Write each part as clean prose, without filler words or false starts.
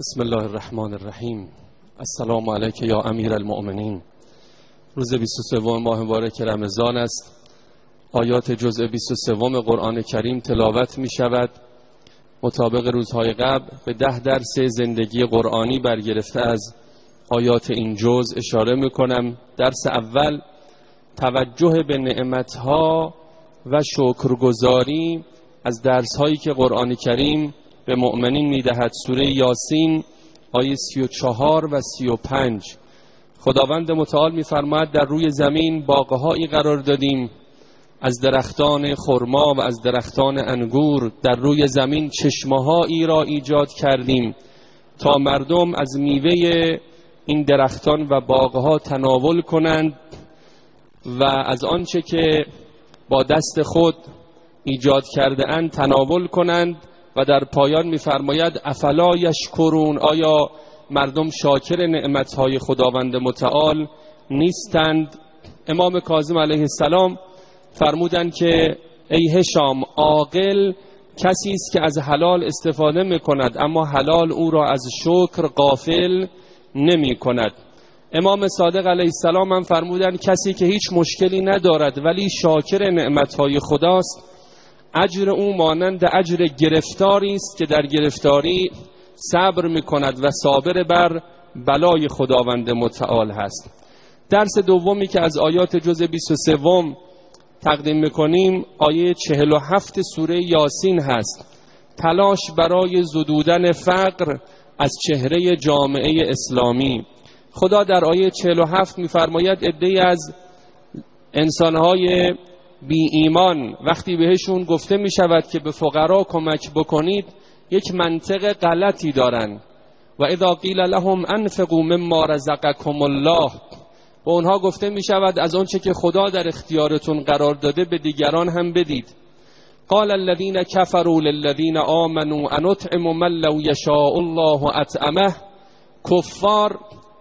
بسم الله الرحمن الرحیم. السلام علیک یا امیر المؤمنین. روز 23 ماه مبارک رمضان است. آیات جزء 23 قرآن کریم تلاوت می شود. مطابق روزهای قبل به 10 درس زندگی قرآنی برگرفته از آیات این جزء اشاره می کنم. درس اول توجه به نعمتها و شکرگزاری از درسهایی که قرآن کریم به مؤمنین میدهد. سوره یاسین آیه 34 و 35. خداوند متعال میفرماید در روی زمین باغهایی قرار دادیم از درختان خرما و از درختان انگور، در روی زمین چشمه‌هایی را ایجاد کردیم تا مردم از میوه این درختان و باغها تناول کنند و از آنچه که با دست خود ایجاد کرده اند تناول کنند. و در پایان می‌فرماید افلا یشکرون، آیا مردم شاکر نعمت‌های خداوند متعال نیستند؟ امام کاظم علیه السلام فرمودند که ای هشام، عاقل کسی است که از حلال استفاده می‌کند اما حلال او را از شکر غافل نمی‌کند. امام صادق علیه السلام هم فرمودند کسی که هیچ مشکلی ندارد ولی شاکر نعمت‌های خداست، اجر او مانند اجر گرفتاری است که در گرفتاری صبر می‌کند و صابر بر بلای خداوند متعال هست. درس دومی که از آیات جزء 23 تقدیم می‌کنیم آیه 47 سوره یاسین هست. تلاش برای زدودن فقر از چهره جامعه اسلامی. خدا در آیه 47 می‌فرماید عده‌ای از انسان‌های بی ایمان وقتی بهشون گفته می شود که به فقرا کمک بکنید یک منطق غلطی دارن. و اذا قیل لهم انفقوا مما رزقکم الله، به اونها گفته می شود از آنچه که خدا در اختیارتون قرار داده به دیگران هم بدید. قال الذين كفروا للذين آمنوا ان اطعم من لو یشاء الله اطعمه. کفار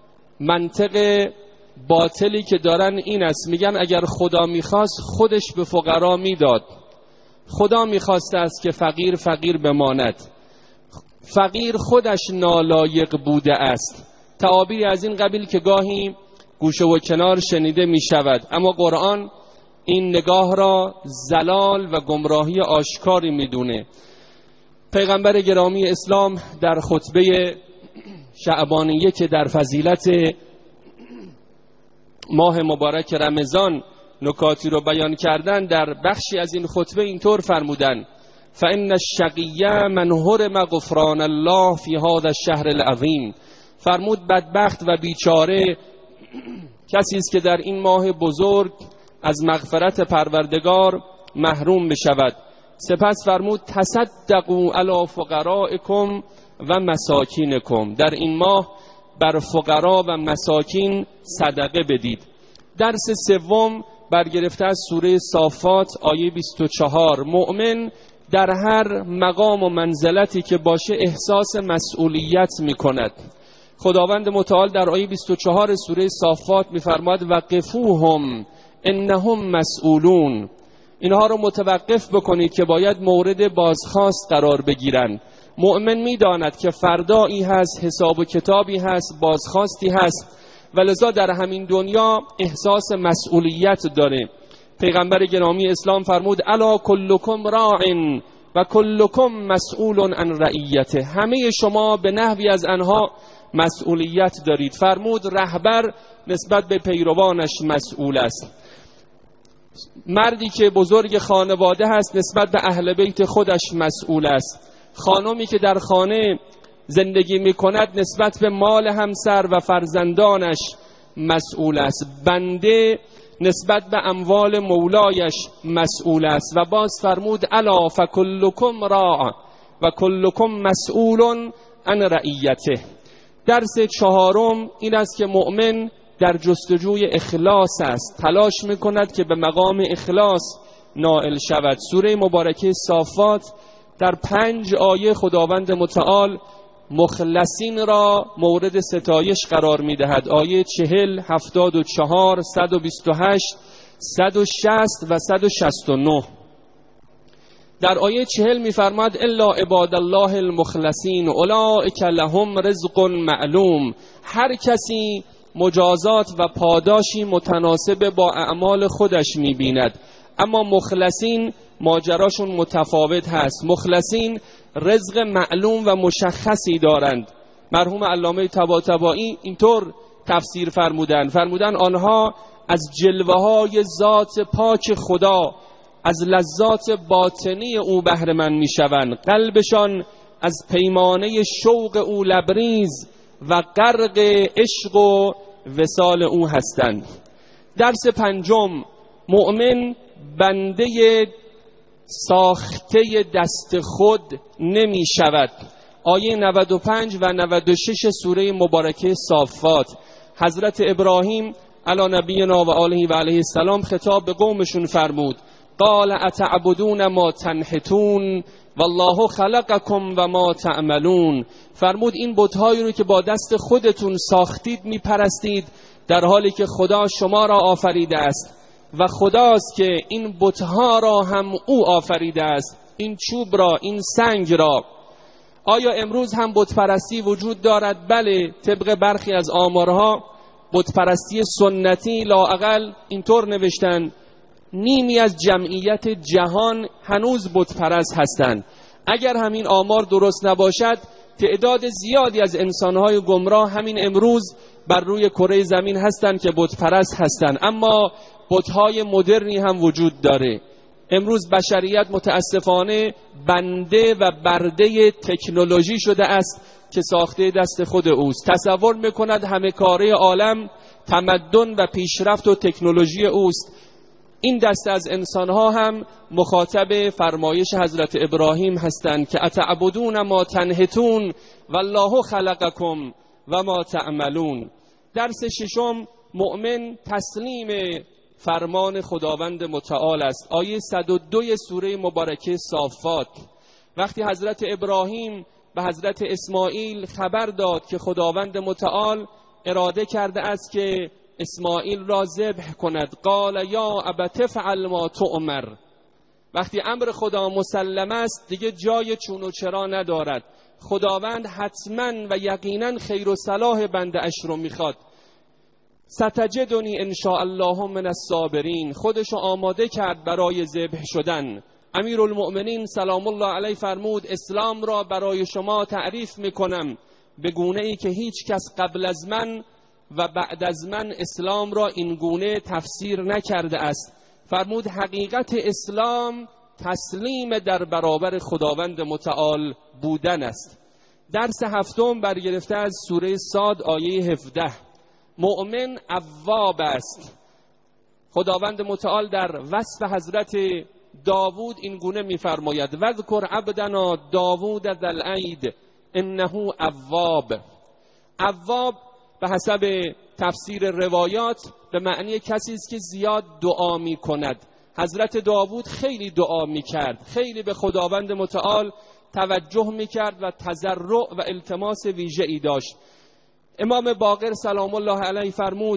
منطق باطلی که دارن این است، میگن اگر خدا میخواست خودش به فقرا میداد. خدا میخواسته است که فقیر بماند. فقیر خودش نالایق بوده است. تعابیری از این قبیل که گاهی گوشه و کنار شنیده میشود، اما قرآن این نگاه را زلال و گمراهی آشکاری میدونه. پیغمبر گرامی اسلام در خطبه شعبانیه که در فضیلت ماه مبارک رمضان نکاتی رو بیان کردن، در بخشی از این خطبه اینطور فرمودن: فإن الشقی من حرم غفران الله فی هذا الشهر العظیم. فرمود بدبخت و بیچاره کسی است که در این ماه بزرگ از مغفرت پروردگار محروم بشود. سپس فرمود تصدقوا علی فقرائکم و مساکینکم، در این ماه بر فقرا و مساکین صدقه بدید. درس سوم برگرفته از سوره صافات آیه 24. مؤمن در هر مقام و منزلتی که باشه احساس مسئولیت میکند. خداوند متعال در آیه 24 سوره صافات میفرماید وقفوهم انهم مسئولون، اینها رو متوقف بکنید که باید مورد بازخواست قرار بگیرند. مؤمن میداند که فردایی هست، حساب و کتابی هست، بازخواستی هست و لذا در همین دنیا احساس مسئولیت داره. پیغمبر گرامی اسلام فرمود الا کلکم راع و کلکم مسئول عن رعیته، همه شما به نحوی از آنها مسئولیت دارید. فرمود رهبر نسبت به پیروانش مسئول است. مردی که بزرگ خانواده هست نسبت به اهل بیت خودش مسئول است. خانمی که در خانه زندگی می کند نسبت به مال همسر و فرزندانش مسئول است. بنده نسبت به اموال مولایش مسئول است. و باز فرمود الا فکلکم راع و کلکم مسئول عن رعیته. درس چهارم این است که مؤمن در جستجوی اخلاص است، تلاش می کند که به مقام اخلاص نائل شود. سوره مبارکه صافات در 5 آیه خداوند متعال مخلصین را مورد ستایش قرار می‌دهد. آیه 40، 74، 128، 160 و 169. در آیه 40 می‌فرماید الا عباد الله المخلصین اولئک لهم رزق معلوم. هر کسی مجازات و پاداشی متناسب با اعمال خودش می‌بیند، اما مخلصین ماجراشون متفاوت هست. مخلصین رزق معلوم و مشخصی دارند. مرحوم علامه طباطبایی اینطور تفسیر فرمودن آنها از جلوه‌های ذات پاک خدا، از لذات باطنی او بهره مند میشوند. قلبشان از پیمانه شوق او لبریز و غرق عشق و وصال او هستند. درس پنجم، مؤمن بنده ساخته دست خود نمی شود. آیه 95 و 96 سوره مبارکه صافات. حضرت ابراهیم علی نبینا و آله و علیه السلام خطاب به قومشون فرمود قال اتعبدون ما تنحتون والله خلقکم و ما تعملون. فرمود این بت‌هایی رو که با دست خودتون ساختید میپرستید، در حالی که خدا شما را آفریده است و خداست که این بت‌ها را هم او آفریده است، این چوب را، این سنگ را. آیا امروز هم بت‌پرستی وجود دارد؟ بله، طبق برخی از آمارها بت‌پرستی سنتی لااقل اینطور نوشتن نیمی از جمعیت جهان هنوز بت‌پرست هستند. اگر همین آمار درست نباشد، تعداد زیادی از انسان‌های گمراه همین امروز بر روی کره زمین هستند که بت‌پرست هستند. اما بت‌های مدرنی هم وجود داره. امروز بشریت متاسفانه بنده و برده تکنولوژی شده است که ساخته دست خود اوست. تصور میکند همه کاره عالم تمدن و پیشرفت و تکنولوژی اوست. این دسته از انسانها هم مخاطب فرمایش حضرت ابراهیم هستند که اتعبدون ما تنحتون والله خلقکم و ما تعملون. درس ششم، مؤمن تسلیم فرمان خداوند متعال است. آیه 102 سوره مبارکه صافات. وقتی حضرت ابراهیم به حضرت اسماعیل خبر داد که خداوند متعال اراده کرده است که اسماعیل را ذبح کند، قال یا ابت افعل ما تؤمر. وقتی امر خدا مسلم است دیگه جای چون و چرا ندارد. خداوند حتما و یقینا خیر و صلاح بنده اش رو میخواد. ستجدنی ان شاء الله من الصابرین. خودشو آماده کرد برای ذبح شدن. امیرالمؤمنین سلام الله علیه فرمود اسلام را برای شما تعریف میکنم به گونه ای که هیچ کس قبل از من و بعد از من اسلام را این گونه تفسیر نکرده است. فرمود حقیقت اسلام تسلیم در برابر خداوند متعال بودن است. درس هفتم برگرفته از سوره صاد آیه 17. مؤمن اواب است. خداوند متعال در وصف حضرت داوود این گونه می‌فرماید وذکر عبدنا داوود ذا الأید انه اواب. اواب به حسب تفسیر روایات به معنی کسی است که زیاد دعا می‌کند. حضرت داوود خیلی دعا می‌کرد، خیلی به خداوند متعال توجه می‌کرد و تضرع و التماس ویژه‌ای داشت. امام باقر سلام الله علیه فرمود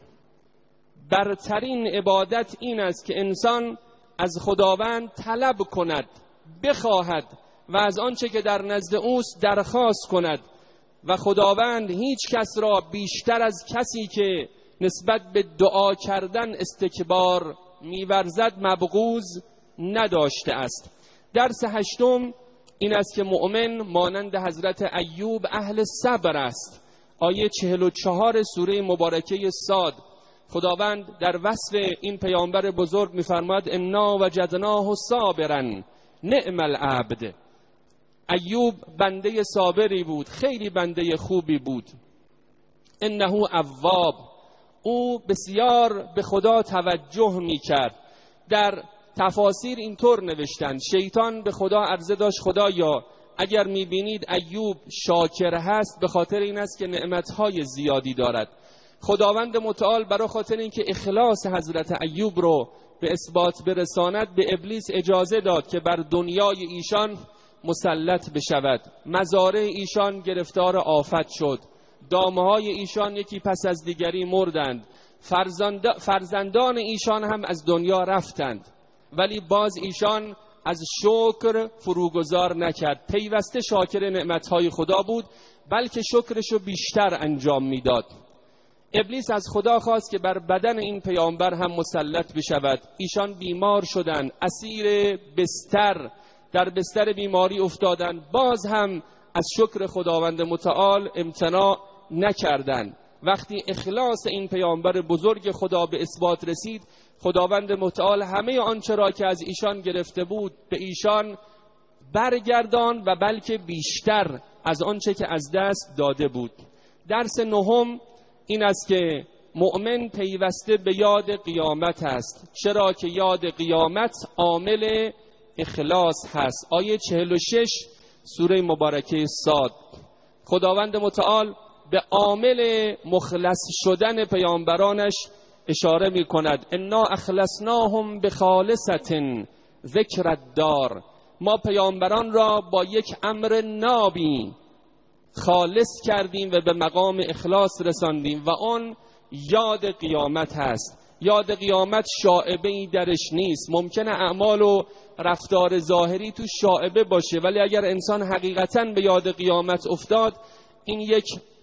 برترین عبادت این است که انسان از خداوند طلب کند، بخواهد و از آنچه که در نزد اوست درخواست کند و خداوند هیچ کس را بیشتر از کسی که نسبت به دعا کردن استکبار می‌ورزد مبغوض نداشته است. درس هشتم این است که مؤمن مانند حضرت ایوب اهل صبر است. آیه 44 سوره مبارکه صاد. خداوند در وصف این پیامبر بزرگ می‌فرماید انا وجدناه صابرا نعم العبد. ایوب بنده صابری بود، خیلی بنده خوبی بود. انه اواب، او بسیار به خدا توجه می‌کرد. در تفاسیر اینطور نوشتند شیطان به خدا عرضه داشت خدایا اگر می‌بینید ایوب شاکر هست به خاطر این است که نعمت‌های زیادی دارد. خداوند متعال برای خاطر اینکه اخلاص حضرت ایوب رو به اثبات برساند به ابلیس اجازه داد که بر دنیای ایشان مسلط بشود. مزارع ایشان گرفتار آفت شد، دامه‌های ایشان یکی پس از دیگری مردند، فرزندان ایشان هم از دنیا رفتند، ولی باز ایشان از شکر فروگذار نکرد، پیوسته شاکر نعمتهای خدا بود، بلکه شکرشو بیشتر انجام میداد. ابلیس از خدا خواست که بر بدن این پیامبر هم مسلط بشود. ایشان بیمار شدند، اسیر بستر، در بستر بیماری افتادند، باز هم از شکر خداوند متعال امتناع نکردند. وقتی اخلاص این پیامبر بزرگ خدا به اثبات رسید، خداوند متعال همه آنچه را که از ایشان گرفته بود به ایشان برگردان و بلکه بیشتر از آنچه که از دست داده بود. درس نهم این است که مؤمن پیوسته به یاد قیامت است، چرا که یاد قیامت عامل اخلاص هست. آیه 46 سوره مبارکه صاد، خداوند متعال به عامل مخلص شدن پیامبرانش اشاره می کند. انا اخلصناهم بخالصة ذکر الدار، ما پیامبران را با یک امر نابی خالص کردیم و به مقام اخلاص رساندیم و آن یاد قیامت هست. یاد قیامت شائبه‌ای درش نیست. ممکنه اعمال و رفتار ظاهری تو شائبه باشه، ولی اگر انسان حقیقتاً به یاد قیامت افتاد، این یک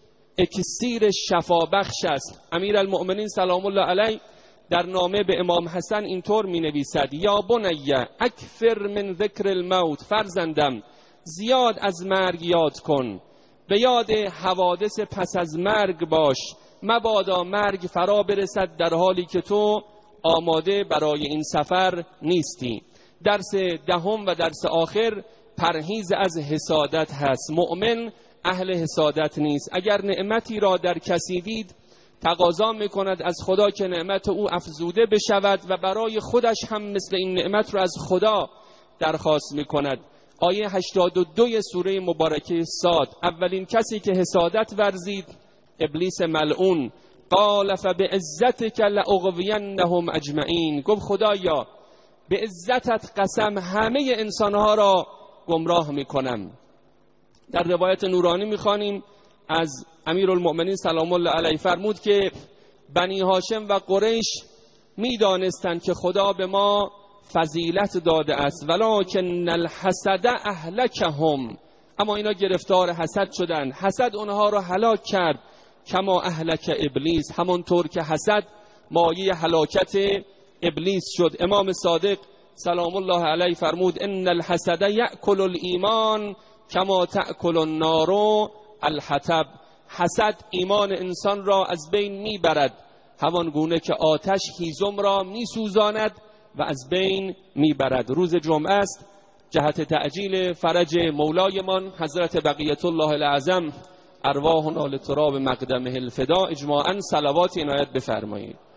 اکسیر شفابخش است. امیرالمؤمنین سلام الله علیه در نامه به امام حسن اینطور می نویسد: یا بنی اکثر من ذکر الموت، فرزندم زیاد از مرگ یاد کن، به یاد حوادث پس از مرگ باش، مبادا مرگ فرا برسد در حالی که تو آماده برای این سفر نیستی. درس دهم و درس آخر پرهیز از حسادت هست. مؤمن اهل حسادت نیست. اگر نعمتی را در کسی دید، تقاضا میکند از خدا که نعمت او افزوده بشود و برای خودش هم مثل این نعمت را از خدا درخواست میکند. آیه 82 سوره مبارکه صاد، اولین کسی که حسادت ورزید ابلیس ملعون، قال فبعزتک لاغوینهم اجمعین، گفت خدایا به عزتت قسم همه انسانها را گمراه میکنم. در روایت نورانی میخوانیم از امیرالمؤمنین سلام الله علیه فرمود که بنی هاشم و قریش میدانستند که خدا به ما فضیلت داده است، ولکن الحسد اهلکهم، اما اینا گرفتار حسد شدند، حسد اونها را هلاک کرد. کما اهلک ابلیس، همانطور که حسد مایه هلاکت ابلیس شد. امام صادق سلام الله علیه فرمود ان الحسد یأکل الایمان کما تأکل النار الحطب، حسد ایمان انسان را از بین میبرد همان گونه که آتش هیزم را میسوزاند و از بین میبرد. روز جمعه است، جهت تعجیل فرج مولایمان حضرت بقیت الله الاعظم ارواحنا لتراب مقدمه الفدا، اجماعاً صلوات عنایت بفرمایید.